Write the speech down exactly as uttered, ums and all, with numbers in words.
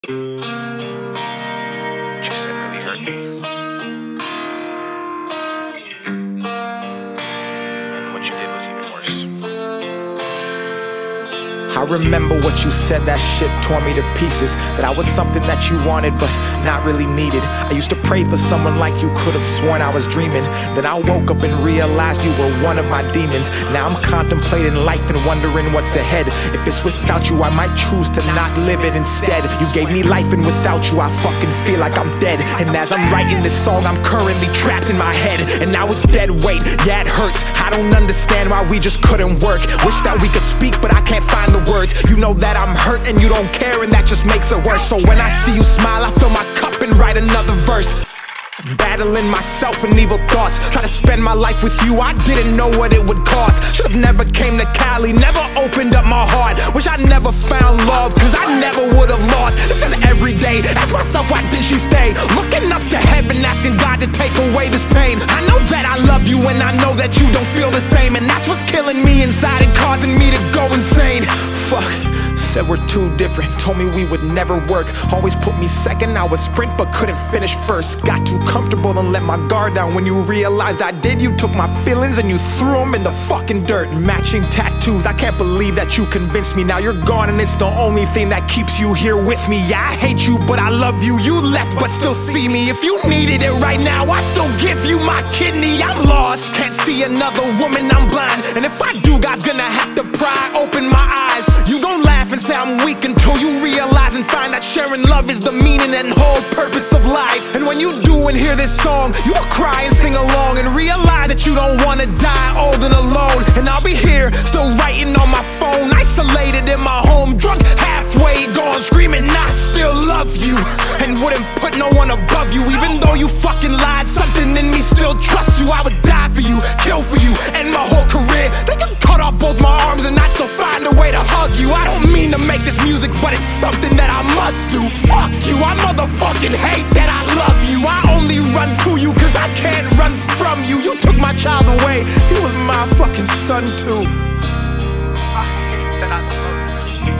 What you said really hurt me. And what you did was even worse. I remember what you said, that shit tore me to pieces. That I was something that you wanted but not really needed. I used to pray for someone like you, could have sworn I was dreaming. Then I woke up and realized you were one of my demons. Now I'm contemplating life and wondering what's ahead. If it's without you, I might choose to not live it instead. You gave me life and without you I fucking feel like I'm dead. And as I'm writing this song I'm currently trapped in my head. And now it's dead weight, yeah it hurts. I don't understand why we just couldn't work. Wish that we could speak but I can't find the words. You know that I'm hurt and you don't care, and that just makes it worse. So when I see you smile I fill my cup and write another verse. Battling myself and evil thoughts, try to spend my life with you, I didn't know what it would cost. Should've never came to Cali, never opened up my heart. Wish I never found love, cause I never would've lost. This is every day, ask myself why did she stay. Looking up to heaven, asking God to take away this pain. I know that I love you and I know that you don't feel the same. And that's what's killing me inside and causing me to go insane. Fuck. Said we're too different, told me we would never work. Always put me second, I would sprint but couldn't finish first. Got too comfortable and let my guard down. When you realized I did, you took my feelings and you threw them in the fucking dirt. Matching tattoos, I can't believe that you convinced me. Now you're gone and it's the only thing that keeps you here with me. Yeah, I hate you but I love you, you left but still see me. If you needed it right now, I'd still give you my kidney. I'm lost, can't see another woman, I'm blind. And if I do, God's gonna have to pry open my eyes. You gon' laugh and say I'm weak until you realize and find that sharing love is the meaning and whole purpose of life. And when you do and hear this song, you will cry and sing along and realize that you don't wanna die old and alone. And I'll be here, still writing on my phone, isolated in my home, drunk halfway, gone screaming I still love you and wouldn't put no one above you. Even though you fucking lied, something in me still trusts you. I would die for you, kill for you, end my whole career. They can cut off both my arms and I'd still find a way to hug you. I don't mean to make this music, but it's something that I must do. Fuck you, I motherfucking hate that I love you. I only run to you cause I can't run from you. You took my child away, he was my fucking son too. I hate that I love you.